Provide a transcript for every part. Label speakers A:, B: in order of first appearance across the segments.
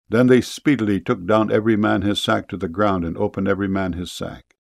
A: Then they speedily took down every man his sack to the ground, and opened every man his sack.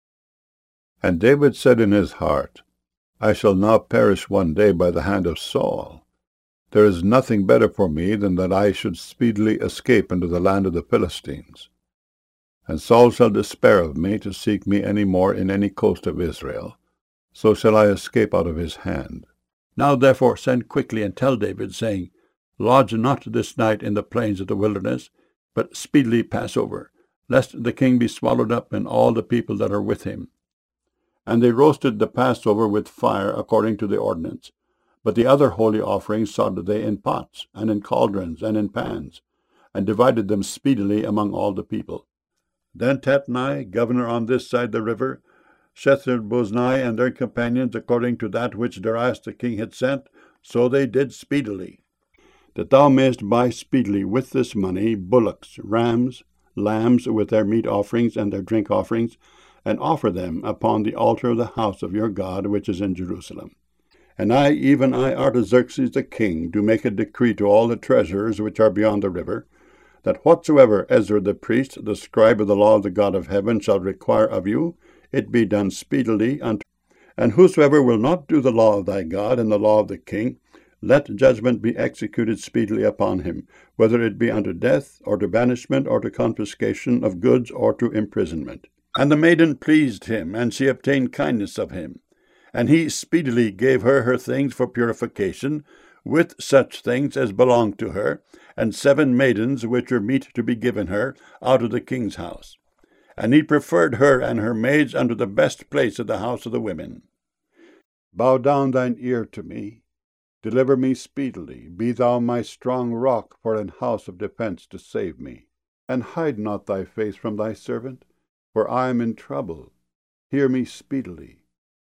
A: And David said in his heart, I shall now perish one day by the hand of Saul. There is nothing better for me than that I should speedily escape into the land of the Philistines. And Saul shall despair of me to seek me any more in any coast of Israel. So shall I escape out of his hand. Now therefore send quickly and tell David, saying, Lodge not this night in the plains of the wilderness, but speedily pass over, lest the king be swallowed up and all the people that are with him. And they roasted the Passover with fire according to the ordinance. But the other holy offerings sought they in pots, and in cauldrons, and in pans, and divided them speedily among all the people. Then Tatnai, governor on this side the river, Shethar-boznai and their companions, according to that which Darius the king had sent, so they did speedily. That thou mayest buy speedily with this money bullocks, rams, lambs with their meat offerings and their drink offerings, and offer them upon the altar of the house of your God which is in Jerusalem. And I, even I, Artaxerxes the king, do make a decree to all the treasurers which are beyond the river, that whatsoever Ezra the priest, the scribe of the law of the God of heaven, shall require of you, it be done speedily unto. And whosoever will not do the law of thy God and the law of the king, let judgment be executed speedily upon him, whether it be unto death, or to banishment, or to confiscation of goods, or to imprisonment. And the maiden pleased him, and she obtained kindness of him. And he speedily gave her her things for purification, with such things as belonged to her, and 7 maidens which were meet to be given her out of the king's house. And he preferred her and her maids unto the best place of the house of the women. Bow down thine ear to me. Deliver me speedily. Be thou my strong rock for an house of defense to save me. And hide not thy face from thy servant, for I am in trouble. Hear me speedily.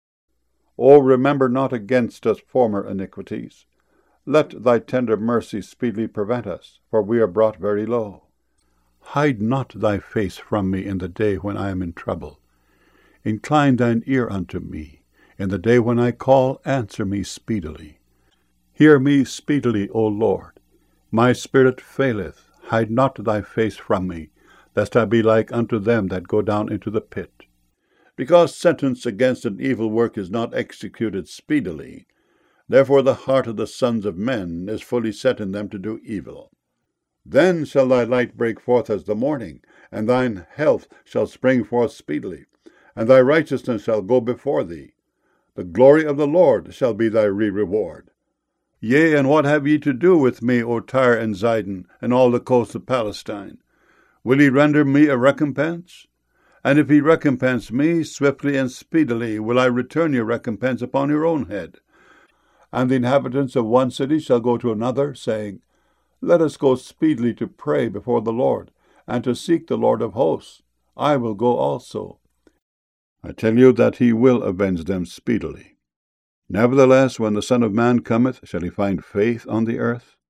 A: O remember not against us former iniquities. Let thy tender mercy speedily prevent us, for we are brought very low. Hide not thy face from me in the day when I am in trouble. Incline thine ear unto me. In the day when I call, answer me speedily. Hear me speedily, O Lord. My spirit faileth. Hide not thy face from me, lest I be like unto them that go down into the pit. Because sentence against an evil work is not executed speedily, therefore the heart of the sons of men is fully set in them to do evil. Then shall thy light break forth as the morning, and thine health shall spring forth speedily, and thy righteousness shall go before thee. The glory of the Lord shall be thy reward. Yea, and what have ye to do with me, O Tyre and Zidon, and all the coast of Palestine? Will ye render me a recompense? And if ye recompense me, swiftly and speedily will I return your recompense upon your own head. And the inhabitants of one city shall go to another, saying, Let us go speedily to pray before the Lord, and to seek the Lord of hosts. I will go also. I tell you that he will avenge them speedily. Nevertheless, when the Son of Man cometh, shall he find faith on the earth?